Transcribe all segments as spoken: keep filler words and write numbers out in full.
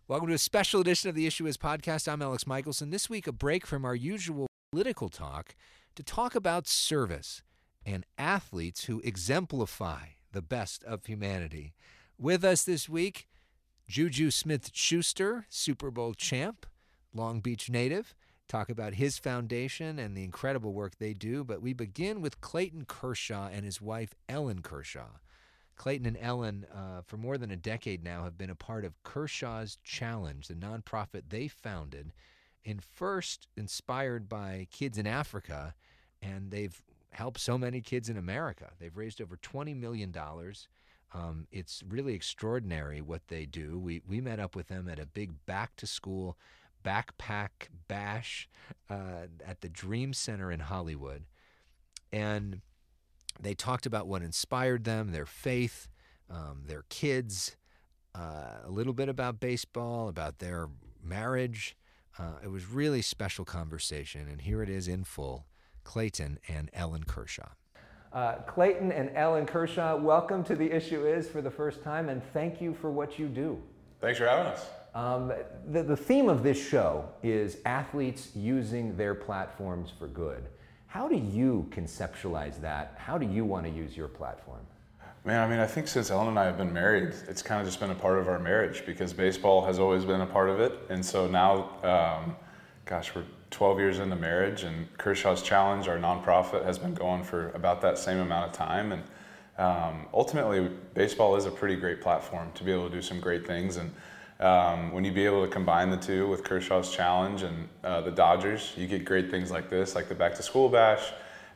Welcome to a special edition of the Issue Is podcast. I'm Alex Michelson. This week, a break from our usual political talk to talk about service and athletes who exemplify the best of humanity. With us this week, Juju Smith-Schuster, Super Bowl champ, Long Beach native. Talk about his foundation and the incredible work they do. But we begin with Clayton Kershaw and his wife, Ellen Kershaw. Clayton and Ellen, uh, for more than a decade now, have been a part of Kershaw's Challenge, the nonprofit they founded, and first inspired by kids in Africa, and they've helped so many kids in America. They've raised over twenty million dollars. Um, it's really extraordinary what they do. We we met up with them at a big back-to-school backpack bash uh, at the Dream Center in Hollywood, and they talked about what inspired them, their faith, um, their kids, uh, a little bit about baseball, about their marriage. Uh, it was really special conversation, and here it is in full. Clayton and Ellen Kershaw. Uh, Clayton and Ellen Kershaw, welcome to The Issue Is for the first time, and thank you for what you do. Thanks for having us. Um, the, the theme of this show is athletes using their platforms for good. How do you conceptualize that? How do you want to use your platform? Man, I mean, I think since Ellen and I have been married, it's kind of just been a part of our marriage because baseball has always been a part of it. And so now, um, gosh, we're twelve years into marriage, and Kershaw's Challenge, our nonprofit, has been going for about that same amount of time. And um, ultimately, baseball is a pretty great platform to be able to do some great things. And Um, when you be able to combine the two with Kershaw's Challenge and uh, the Dodgers, you get great things like this, like the Back to School Bash,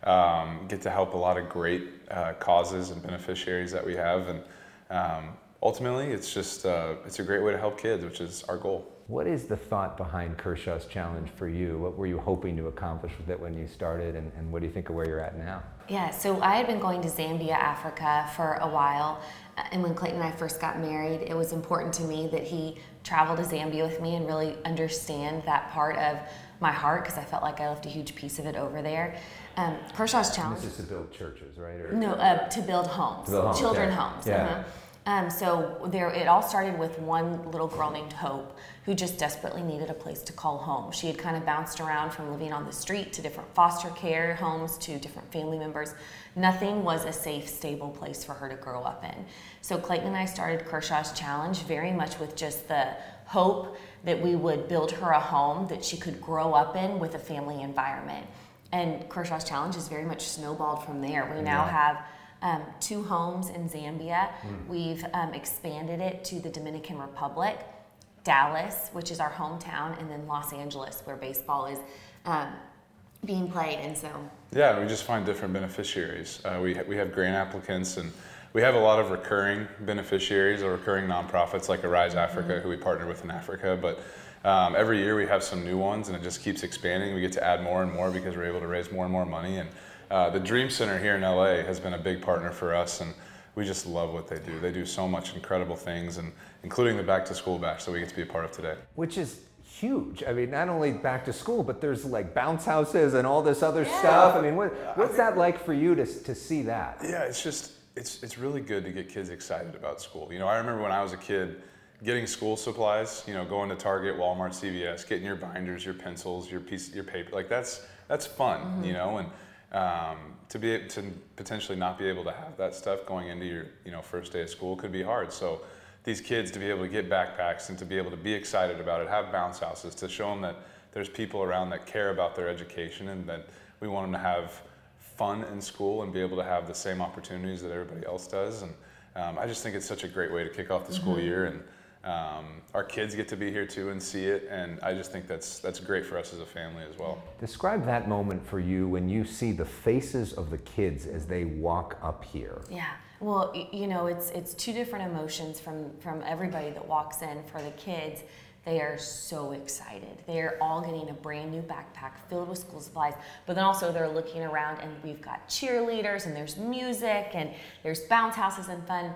um, get to help a lot of great uh, causes and beneficiaries that we have. And um, ultimately, it's just, uh, it's a great way to help kids, which is our goal. What is the thought behind Kershaw's Challenge for you? What were you hoping to accomplish with it when you started, and, and what do you think of where you're at now? Yeah, so I had been going to Zambia, Africa for a while, and when Clayton and I first got married, it was important to me that he travel to Zambia with me and really understand that part of my heart, because I felt like I left a huge piece of it over there. Um, Kershaw's Challenge. This is to build churches, right? Or, no, uh, to build homes, to build homes, children yeah. homes. Yeah. Uh-huh. Um, so there, it all started with one little girl named Hope, who just desperately needed a place to call home. She had kind of bounced around from living on the street to different foster care homes to different family members. Nothing was a safe, stable place for her to grow up in. So Clayton and I started Kershaw's Challenge very much with just the hope that we would build her a home that she could grow up in with a family environment. And Kershaw's Challenge is very much snowballed from there. We now Yeah. have Um, two homes in Zambia. Mm. We've um, expanded it to the Dominican Republic, Dallas, which is our hometown, and then Los Angeles, where baseball is um, being played. And so, yeah, we just find different beneficiaries. Uh, we ha- we have grant applicants, and we have a lot of recurring beneficiaries or recurring nonprofits like Arise Africa, mm-hmm. who we partner with in Africa. But um, every year we have some new ones, and it just keeps expanding. We get to add more and more because we're able to raise more and more money. And Uh, the Dream Center here in L A has been a big partner for us, and we just love what they do. They do so much incredible things, and including the Back to School Bash that we get to be a part of today. Which is huge. I mean, not only back to school, but there's like bounce houses and all this other yeah. stuff. I mean, what, what's that like for you to to see that? Yeah, it's just, it's it's really good to get kids excited about school. You know, I remember when I was a kid, getting school supplies, you know, going to Target, Walmart, C V S, getting your binders, your pencils, your piece, your paper, like that's, that's fun, mm-hmm. you know, and Um, to be to potentially not be able to have that stuff going into your you know first day of school could be hard. So these kids to be able to get backpacks and to be able to be excited about it, have bounce houses, to show them that there's people around that care about their education and that we want them to have fun in school and be able to have the same opportunities that everybody else does. And um, I just think it's such a great way to kick off the school mm-hmm. year. And Um, our kids get to be here too and see it, and I just think that's that's great for us as a family as well. Describe that moment for you when you see the faces of the kids as they walk up here. Yeah, well, you know, it's it's two different emotions from from everybody that walks in. For the kids, they are so excited. They're all getting a brand new backpack filled with school supplies, but then also they're looking around and we've got cheerleaders and there's music and there's bounce houses and fun.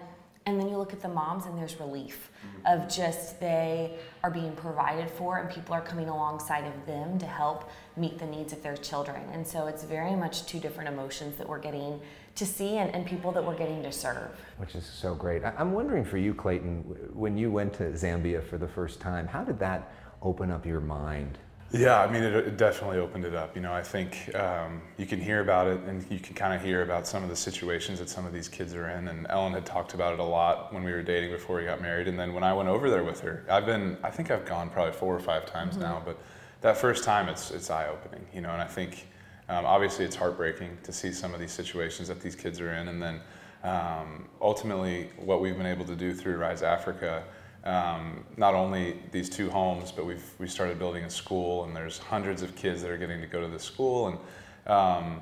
And then you look at the moms and there's relief of just they are being provided for and people are coming alongside of them to help meet the needs of their children. And so it's very much two different emotions that we're getting to see and, and people that we're getting to serve. Which is so great. I- I'm wondering for you, Clayton, when you went to Zambia for the first time, how did that open up your mind? Yeah, I mean, it, it definitely opened it up. You know, I think um, you can hear about it and you can kind of hear about some of the situations that some of these kids are in. And Ellen had talked about it a lot when we were dating before we got married. And then when I went over there with her, I've been, I think I've gone probably four or five times mm-hmm. now, but that first time it's it's eye-opening, you know, and I think um, obviously it's heartbreaking to see some of these situations that these kids are in. And then um, ultimately what we've been able to do through Rise Africa, Um, not only these two homes, but we've we started building a school, and there's hundreds of kids that are getting to go to this school, and um,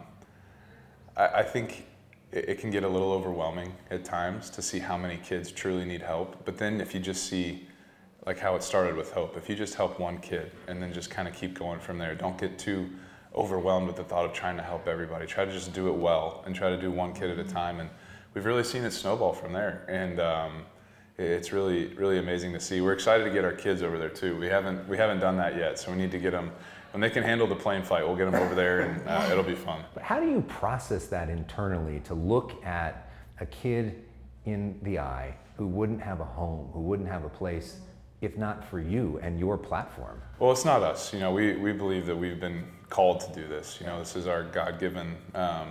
I, I think it, it can get a little overwhelming at times to see how many kids truly need help. But then if you just see like how it started with Hope, if you just help one kid and then just kind of keep going from there, don't get too overwhelmed with the thought of trying to help everybody. Try to just do it well and try to do one kid at a time, and we've really seen it snowball from there. And um, it's really, really amazing to see. We're excited to get our kids over there too. We haven't, we haven't done that yet, so we need to get them. When they can handle the plane flight, we'll get them over there, and uh, it'll be fun. But how do you process that internally to look at a kid in the eye who wouldn't have a home, who wouldn't have a place, if not for you and your platform? Well, it's not us. You know, we, we believe that we've been called to do this. You know, this is our God-given um,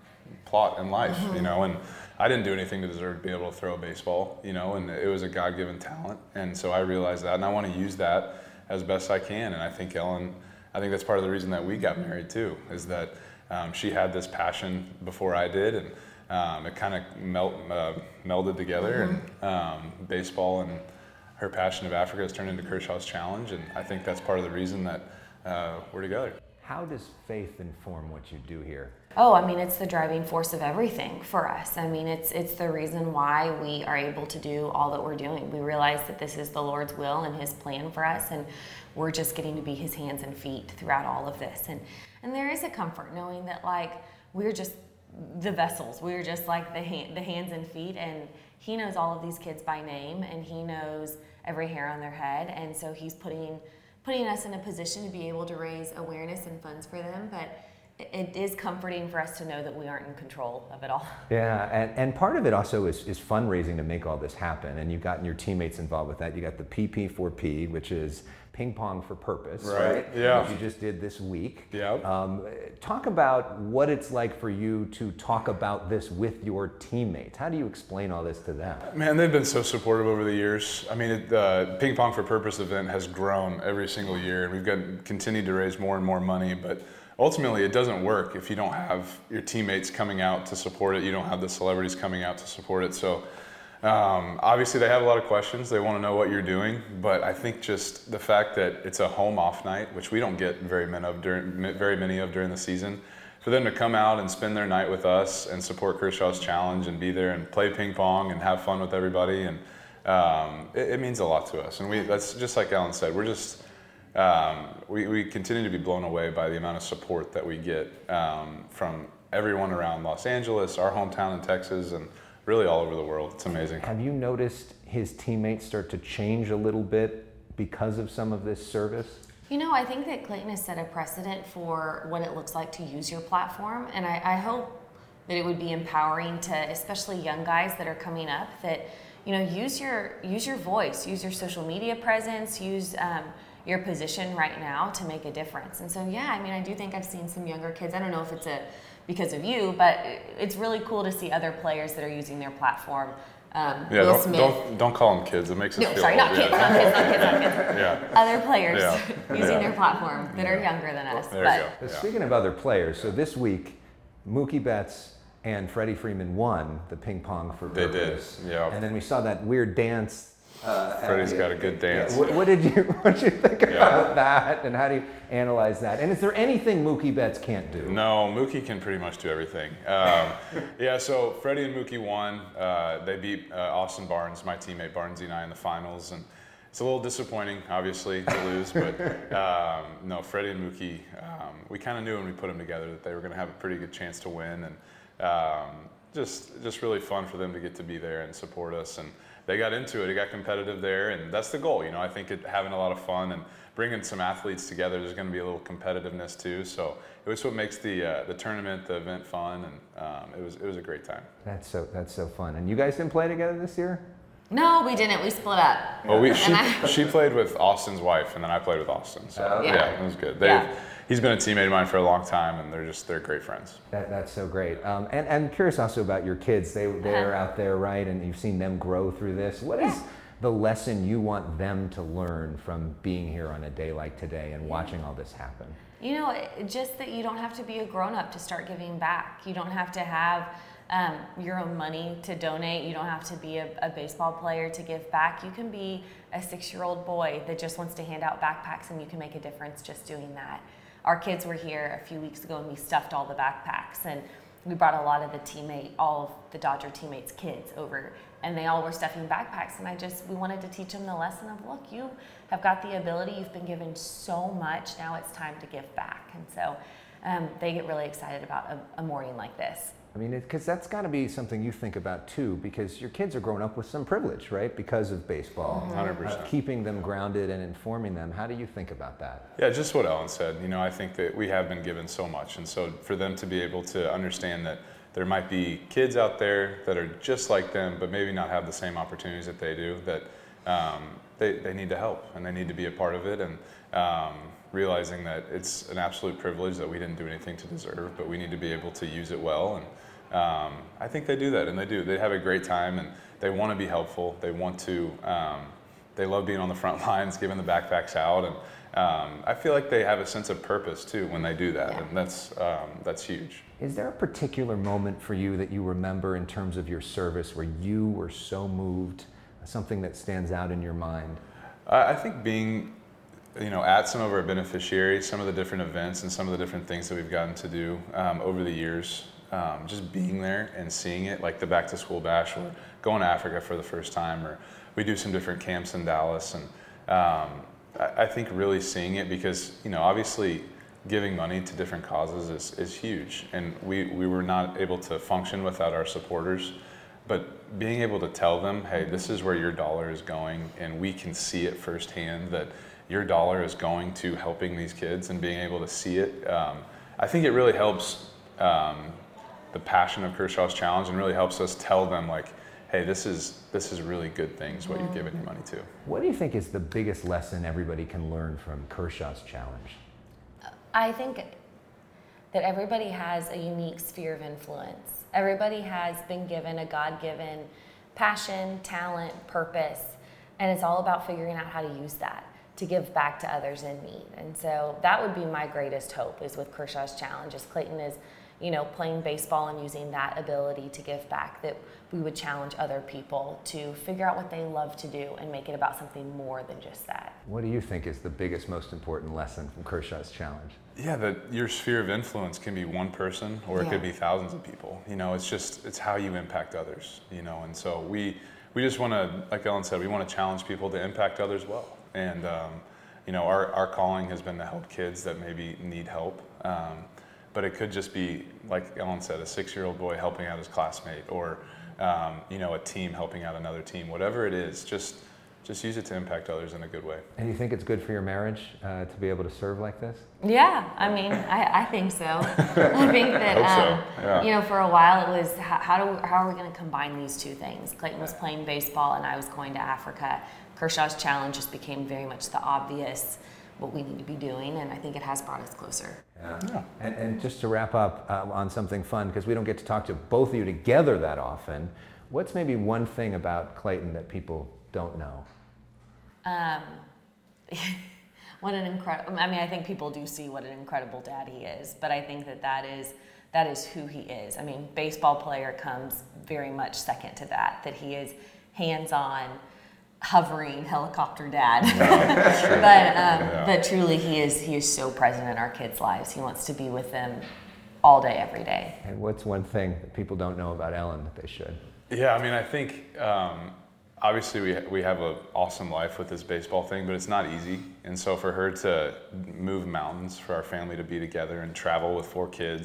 plot in life. Mm-hmm. You know, and I didn't do anything to deserve to be able to throw a baseball, you know, and it was a God-given talent. And so I realized that, and I want to use that as best I can. And I think Ellen, I think that's part of the reason that we got married too, is that um, she had this passion before I did, and um, it kind of melt, uh, melded together. Mm-hmm. And um, baseball and her passion of Africa has turned into Kershaw's Challenge, and I think that's part of the reason that uh, we're together. How does faith inform what you do here? Oh, I mean, it's the driving force of everything for us. I mean, it's it's the reason why we are able to do all that we're doing. We realize that this is the Lord's will and His plan for us, and we're just getting to be His hands and feet throughout all of this. And and there is a comfort knowing that, like, we're just the vessels. We're just like the hand, the hands and feet, and He knows all of these kids by name, and He knows every hair on their head, and so He's putting putting us in a position to be able to raise awareness and funds for them. But it is comforting for us to know that we aren't in control of it all. Yeah, and, and part of it also is, is fundraising to make all this happen, and you've gotten your teammates involved with that. You got the P P four P, which is Ping Pong for Purpose, right? right? Yeah. Which you just did this week. Yeah. Um, talk about what it's like for you to talk about this with your teammates. How do you explain all this to them? Man, they've been so supportive over the years. I mean, it, the Ping Pong for Purpose event has grown every single year, and we've got continued to raise more and more money, but ultimately, it doesn't work if you don't have your teammates coming out to support it. You don't have the celebrities coming out to support it. So um, obviously they have a lot of questions. They want to know what you're doing. But I think just the fact that it's a home off night, which we don't get very many of during, very many of during the season, for them to come out and spend their night with us and support Kershaw's Challenge and be there and play ping pong and have fun with everybody, and um, it, it means a lot to us. And we that's just like Ellen said, we're just Um, we, we continue to be blown away by the amount of support that we get um, from everyone around Los Angeles, our hometown in Texas, and really all over the world. It's amazing. Have you noticed his teammates start to change a little bit because of some of this service? You know, I think that Clayton has set a precedent for what it looks like to use your platform, and I, I hope that it would be empowering to especially young guys that are coming up, that, you know, use your use your voice, use your social media presence, use um, your position right now to make a difference. And so, yeah, I mean, I do think I've seen some younger kids. I don't know if it's a because of you, but it's really cool to see other players that are using their platform. Um, yeah, Will don't, Smith. don't don't call them kids. It makes us no, feel sorry, old. not kids, yeah. not kids, not kids, not kids. Yeah. Other players Yeah. using Yeah. their platform that Yeah. are younger than us. There but you go. Yeah. Speaking of other players, so this week, Mookie Betts and Freddie Freeman won the Ping Pong for They Purpose. did, yeah. And then we saw that weird dance. Uh, Freddie's got a good dance. Yeah. What, what did you what did you think Yeah. about that, and how do you analyze that? And is there anything Mookie Betts can't do? No, Mookie can pretty much do everything. Um, yeah, so Freddie and Mookie won. Uh, they beat uh, Austin Barnes, my teammate Barnesy and I, in the finals, and it's a little disappointing, obviously, to lose. But um, no, Freddie and Mookie, um, we kind of knew when we put them together that they were going to have a pretty good chance to win, and um, just just really fun for them to get to be there and support us. And they got into it. It got competitive there, and that's the goal. You know, I think it, having a lot of fun and bringing some athletes together, there's going to be a little competitiveness too. So it was what makes the uh, the tournament, the event fun, and um, it was it was a great time. That's so that's so fun. And you guys didn't play together this year? No, we didn't. We split up. Well, we she, I, she played with Austin's wife, and then I played with Austin. So Oh, okay. yeah, it was good. They Yeah. He's been a teammate of mine for a long time, and they're just they're great friends. That, that's so great. Um, and, and I'm curious also about your kids. They, they're Uh-huh. out there, right? And you've seen them grow through this. What is Yeah. the lesson you want them to learn from being here on a day like today and watching all this happen? You know, it, just that you don't have to be a grown-up to start giving back. You don't have to have um, your own money to donate. You don't have to be a, a baseball player to give back. You can be a six-year-old boy that just wants to hand out backpacks, and you can make a difference just doing that. Our kids were here a few weeks ago, and we stuffed all the backpacks, and we brought a lot of the teammate, all of the Dodger teammates' kids over, and they all were stuffing backpacks. And I just, we wanted to teach them the lesson of, look, you have got the ability, you've been given so much, now it's time to give back. And so um, they get really excited about a, a morning like this. I mean, because that's got to be something you think about too, because your kids are growing up with some privilege, right? Because of baseball. one hundred percent. Uh, keeping them grounded and informing them. How do you think about that? Yeah, just what Ellen said. You know, I think that we have been given so much, and so for them to be able to understand that there might be kids out there that are just like them, but maybe not have the same opportunities that they do, that um, they, they need to help, and they need to be a part of it, and um, realizing that it's an absolute privilege that we didn't do anything to deserve, but we need to be able to use it well. And um, I think they do that, and they do. They have a great time, and they want to be helpful. They want to, um, they love being on the front lines, giving the backpacks out, and um, I feel like they have a sense of purpose too when they do that, Yeah. and that's um, that's huge. Is there a particular moment for you that you remember in terms of your service where you were so moved, something that stands out in your mind? I I think being, you know, at some of our beneficiaries, some of the different events and some of the different things that we've gotten to do um, over the years, um, just being there and seeing it, like the Back to School Bash or going to Africa for the first time, or we do some different camps in Dallas, and um, I, I think really seeing it, because, you know, obviously giving money to different causes is, is huge, and we, we were not able to function without our supporters. But being able to tell them, hey, this is where your dollar is going, and we can see it firsthand that your dollar is going to helping these kids, and being able to see it, um, I think it really helps um, the passion of Kershaw's Challenge, and really helps us tell them, like, hey, this is this is really good things, what you're giving your money to. What do you think is the biggest lesson everybody can learn from Kershaw's Challenge? I think that everybody has a unique sphere of influence. Everybody has been given a God-given passion, talent, purpose, and it's all about figuring out how to use that to give back to others in need. And so that would be my greatest hope, is with Kershaw's Challenge, is Clayton is, you know, playing baseball and using that ability to give back, that we would challenge other people to figure out what they love to do and make it about something more than just that. What do you think is the biggest, most important lesson from Kershaw's Challenge? Yeah, that your sphere of influence can be one person, or it Yeah. could be thousands of people. You know, it's just, it's how you impact others, you know, and so we, we just want to, like Ellen said, we want to challenge people to impact others well. And, um, you know, our, our calling has been to help kids that maybe need help. Um, but it could just be, like Ellen said, a six-year-old boy helping out his classmate, or, um, you know, a team helping out another team. Whatever it is, just just use it to impact others in a good way. And you think it's good for your marriage uh, to be able to serve like this? Yeah, I mean, I, I think so. I think that, Hope so, um, yeah. you know, for a while it was, how, how, do we, how are we going to combine these two things? Clayton was playing baseball and I was going to Africa. Kershaw's Challenge just became very much the obvious, what we need to be doing, and I think it has brought us closer. Yeah. Yeah. And, and just to wrap up uh, on something fun, because we don't get to talk to both of you together that often, what's maybe one thing about Clayton that people don't know? Um, what an incredible, I mean, I think people do see what an incredible dad he is, but I think that that is, that is who he is. I mean, baseball player comes very much second to that, that he is hands-on, hovering helicopter dad. but um, Yeah. but truly, he is he is so present in our kids' lives. He wants to be with them all day, every day. And what's one thing that people don't know about Ellen that they should? Yeah, I mean, I think um, obviously we we have an awesome life with this baseball thing, but it's not easy. And so for her to move mountains, for our family to be together and travel with four kids,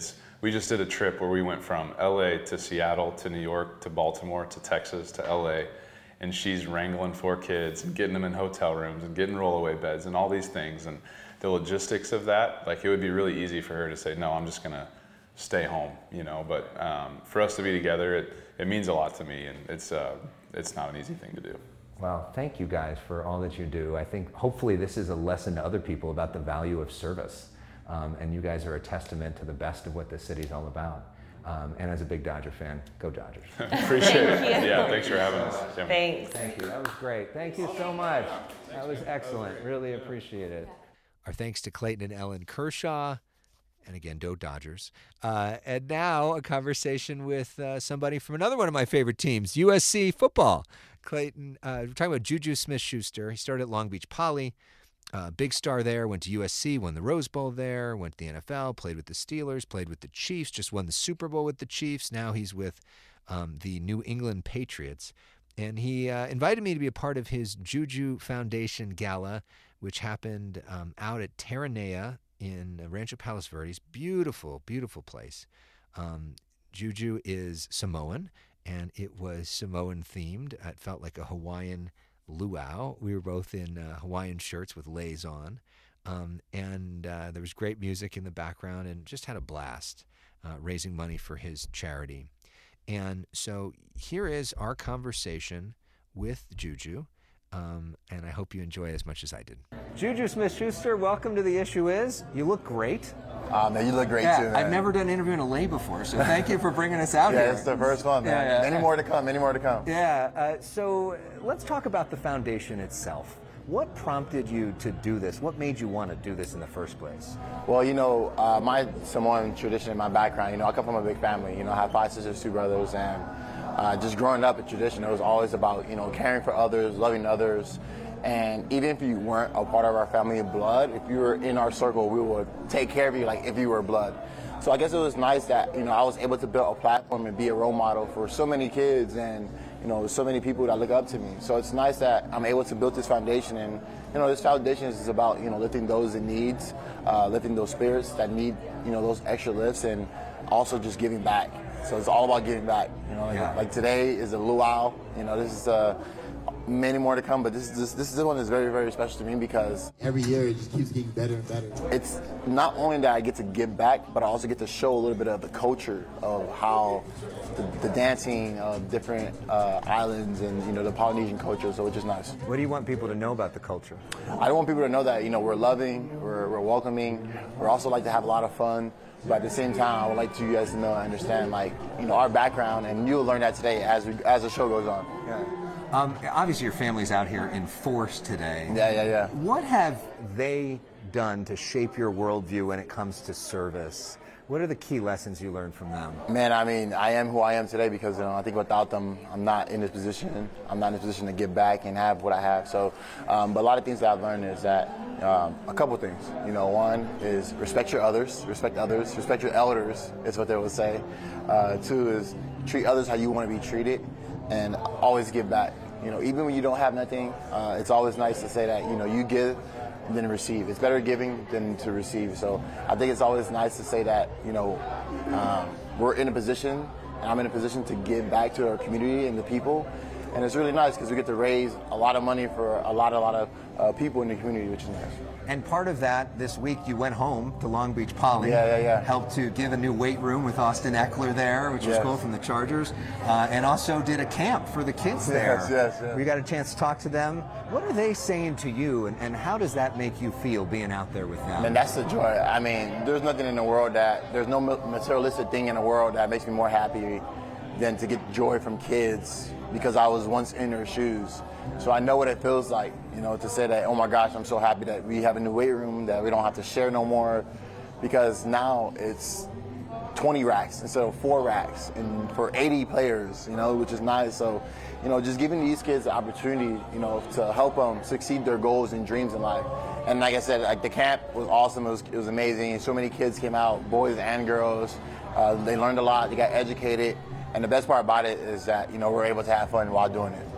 we just did a trip where we went from L A to Seattle to New York to Baltimore to Texas to L A, and she's wrangling four kids and getting them in hotel rooms and getting rollaway beds and all these things. And the logistics of that, like it would be really easy for her to say, no, I'm just gonna stay home, you know. But um, for us to be together, it, it means a lot to me, and it's uh, it's not an easy thing to do. Well, thank you guys for all that you do. I think hopefully this is a lesson to other people about the value of service. Um, and you guys are a testament to the best of what this city's all about. Um, and as a big Dodger fan, go Dodgers. Appreciate it. Yeah, thanks for having us. Yeah. Thanks. Thank you. That was great. Thank you so much. That was excellent. Really appreciate it. Our thanks to Clayton and Ellen Kershaw. And again, go Dodgers. Uh, and now a conversation with uh, somebody from another one of my favorite teams, U S C football. Clayton, uh, we're talking about Juju Smith-Schuster. He started at Long Beach Poly. Uh, big star there, went to U S C, won the Rose Bowl there, went to the N F L, played with the Steelers, played with the Chiefs, just won the Super Bowl with the Chiefs. Now he's with um, the New England Patriots. And he uh, invited me to be a part of his Juju Foundation Gala, which happened um, out at Terranea in Rancho Palos Verdes. Beautiful, beautiful place. Um, Juju is Samoan, and it was Samoan themed. It felt like a Hawaiian luau. We were both in uh, Hawaiian shirts with leis on, um, and uh, there was great music in the background, and just had a blast uh, raising money for his charity. And so here is our conversation with Juju, um, and I hope you enjoy it as much as I did. Juju Smith-Schuster, welcome to The Issue Is. You look great. Oh, man, you look great yeah, too, man. I've never done an interview in a lei before, so thank you for bringing us out yeah, here. Yeah, it's the first one, man. Yeah, yeah. Many more to come, many more to come. Yeah, uh, so let's talk about the foundation itself. What prompted you to do this? What made you want to do this in the first place? Well, you know, uh, my Samoan tradition in my background, you know, I come from a big family. You know, I have five sisters, two brothers, and uh, just growing up in tradition, it was always about, you know, caring for others, loving others. And even if you weren't a part of our family of blood, if you were in our circle, we would take care of you like if you were blood. So I guess it was nice that, you know, I was able to build a platform and be a role model for so many kids and, you know, so many people that look up to me. So it's nice that I'm able to build this foundation. And, you know, this foundation is about, you know, lifting those in needs, uh, lifting those spirits that need, you know, those extra lifts, and also just giving back. So it's all about giving back. You know, like, yeah. like today is a luau. You know, this is uh, many more to come, but this, this this is one that's very, very special to me because every year it just keeps getting better and better. It's not only that I get to give back, but I also get to show a little bit of the culture of how the, the dancing of different uh, islands and, you know, the Polynesian culture, so which is nice. What do you want people to know about the culture? I want people to know that, you know, we're loving, we're, we're welcoming, we also like to have a lot of fun. But at the same time, I would like to you guys to know and understand, like, you know, our background, and you'll learn that today as we, as the show goes on. Yeah. Um, obviously, your family's out here in force today. Yeah, yeah, yeah. What have they done to shape your worldview when it comes to service? What are the key lessons you learned from them? Man, I mean, I am who I am today because, you know, I think without them, I'm not in this position. I'm not in a position to give back and have what I have. So, um, but a lot of things that I've learned is that um, a couple things. You know, one is respect your others, respect others, respect your elders is what they would say. Uh, two is treat others how you want to be treated, and always give back. You know, even when you don't have nothing, uh, it's always nice to say that, you know, you give than receive. It's better giving than to receive. So I think it's always nice to say that, you know, um, we're in a position, and I'm in a position to give back to our community and the people. And it's really nice because we get to raise a lot of money for a lot, a lot of uh, people in the community, which is nice. And part of that, this week you went home to Long Beach Poly. Yeah, yeah, yeah. Helped to give a new weight room with Austin Eckler there, which was yes. cool, from the Chargers. Uh, and also did a camp for the kids there. Yes, yes, yes. We got a chance to talk to them. What are they saying to you, and, and how does that make you feel being out there with them? And that's the joy. I mean, there's nothing in the world that, there's no materialistic thing in the world that makes me more happy than to get joy from kids because I was once in their shoes. So I know what it feels like, you know, to say that, oh my gosh, I'm so happy that we have a new weight room, that we don't have to share no more, because now it's twenty racks instead of four racks, and for eighty players, you know, which is nice. So, you know, just giving these kids the opportunity, you know, to help them succeed their goals and dreams in life. And like I said, like the camp was awesome. It was, it was amazing. So many kids came out, boys and girls. Uh, they learned a lot. They got educated. And the best part about it is that, you know, we're able to have fun while doing it.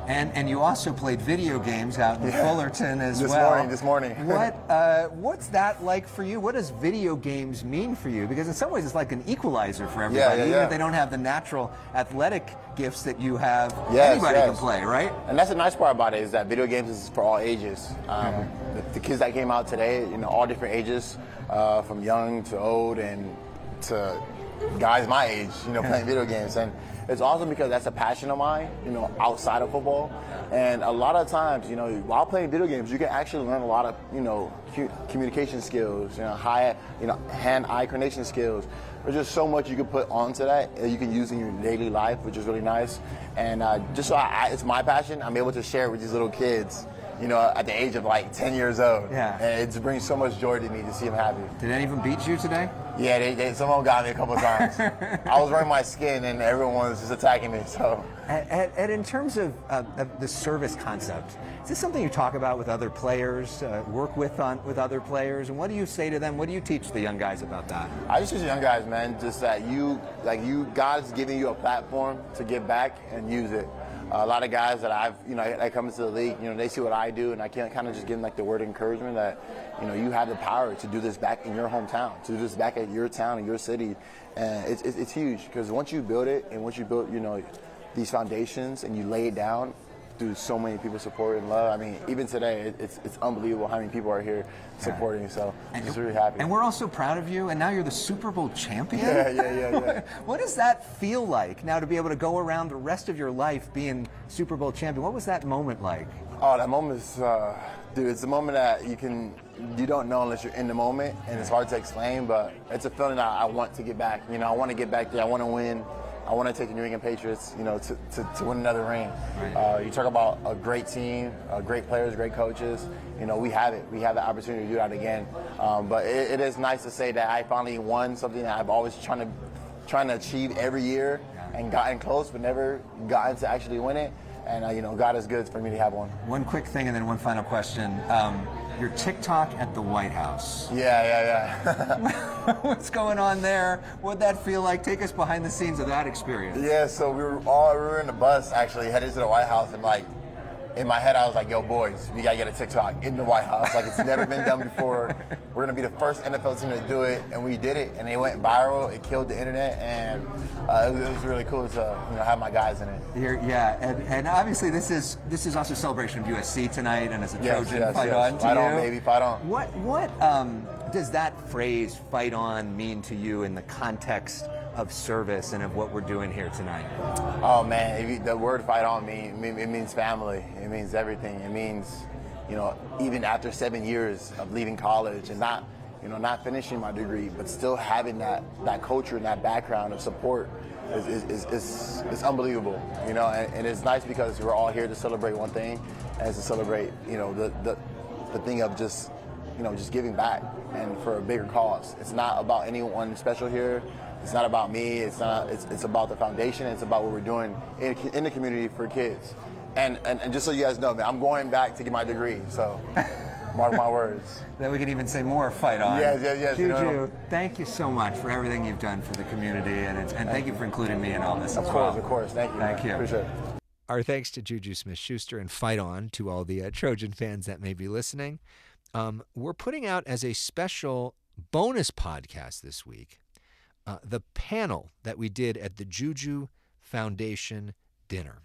And and you also played video games out in Yeah. Fullerton as This well. morning, this morning. What uh, what's that like for you? What does video games mean for you? Because in some ways it's like an equalizer for everybody. Yeah, yeah, Even yeah. if they don't have the natural athletic gifts that you have, Yes, anybody yes. can play, right? And that's the nice part about it, is that video games is for all ages. Um, the, the kids that came out today, you know, all different ages, uh, from young to old and to guys my age, you know, playing video games. And it's awesome because that's a passion of mine, you know, outside of football. And a lot of times, you know, while playing video games, you can actually learn a lot of, you know, cu- communication skills, you know, high, you know, hand-eye coordination skills. There's just so much you can put onto that that you can use in your daily life, which is really nice. And uh, just so I, I, it's my passion, I'm able to share it with these little kids, you know, at the age of like ten years old. Yeah. And it just brings so much joy to me to see them happy. Did any of them beat you today? Yeah, they, they, some of them got me a couple of times. I was wearing my skin and everyone was just attacking me, so. And, and, and in terms of, uh, of the service concept, is this something you talk about with other players, uh, work with on with other players, and what do you say to them? What do you teach the young guys about that? I just teach young guys, man, just that you, like you, God's giving you a platform to give back and use it. Uh, a lot of guys that I've, you know, that come into the league, you know, they see what I do, and I can kind of just give them like the word of encouragement that, you know, you have the power to do this back in your hometown, to do this back at your town and your city, and it's it's, it's huge because once you build it and once you build, you know, these foundations and you lay it down through so many people's support and love. I mean, even today, it, it's it's unbelievable how many people are here supporting. So I'm just really happy. And we're all so proud of you. And now you're the Super Bowl champion. Yeah, yeah, yeah, yeah. What does that feel like now to be able to go around the rest of your life being Super Bowl champion? What was that moment like? Oh, that moment is, uh, dude, it's a moment that you can, you don't know unless you're in the moment, and it's hard to explain, but it's a feeling that I want to get back. You know, I want to get back there. I want to win. I want to take the New England Patriots, you know, to, to, to win another ring. Right. Uh, you talk about a great team, uh, great players, great coaches. You know, we have it. We have the opportunity to do that again. Um, but it, it is nice to say that I finally won something that I've always trying to trying to achieve every year and gotten close, but never gotten to actually win it. And, uh, you know, God is good for me to have one. One quick thing and then one final question. Um, your TikTok at the White House. Yeah, yeah, yeah. What's going on there? What'd that feel like? Take us behind the scenes of that experience. Yeah, so we were all we were in the bus actually headed to the White House, and like in my head I was like, yo boys, we gotta get a TikTok in the White House. Like it's never been done before. We're gonna be the first N F L team to do it, and we did it, and it went viral. It killed the internet, and uh, it, was, it was really cool to you know have my guys in it. You're, yeah, and, and obviously this is this is also a celebration of U S C tonight, and as a Yes, Trojan, yes, fight yes. on to Fight you. on, baby, fight on. What what um, does that phrase "fight on" mean to you in the context of service and of what we're doing here tonight? Oh man, if you, the word "fight on" mean it means family. It means everything. It means, you know, even after seven years of leaving college and not, you know, not finishing my degree, but still having that that culture and that background of support is is is, is, is unbelievable. You know, and, and it's nice because we're all here to celebrate one thing, and it's to celebrate, you know, the the the thing of just, you know, just giving back and for a bigger cause. It's not about anyone special here. It's not about me. It's not. It's, it's about the foundation. It's about what we're doing in, in the community for kids. And, and and just so you guys know, man, I'm going back to get my degree. So, mark my words. Then we can even say more "fight on." Yes, yes, yes. Juju, You know. thank you so much for everything you've done for the community, and it's, and thank you for including me in all this Of as course, well. of course. Thank you. Thank man. you. Appreciate it. Our thanks to Juju Smith-Schuster and Fight On to all the uh, Trojan fans that may be listening. Um, we're putting out as a special bonus podcast this week uh, the panel that we did at the Juju Foundation dinner.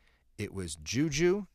It was Juju,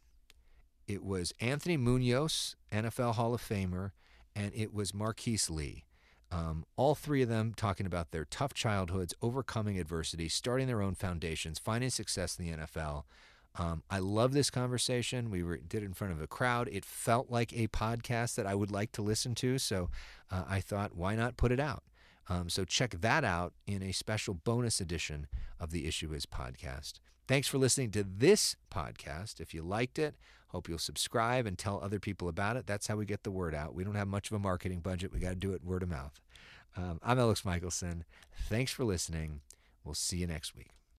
it was Anthony Munoz, N F L Hall of Famer, and it was Marquise Lee. Um, all three of them talking about their tough childhoods, overcoming adversity, starting their own foundations, finding success in the N F L. Um, I love this conversation. We were, did it in front of a crowd. It felt like a podcast that I would like to listen to, so uh, I thought, why not put it out? Um, so check that out in a special bonus edition of the Issue Is podcast. Thanks for listening to this podcast. If you liked it, hope you'll subscribe and tell other people about it. That's how we get the word out. We don't have much of a marketing budget. We got to do it word of mouth. Um, I'm Alex Michelson. Thanks for listening. We'll see you next week.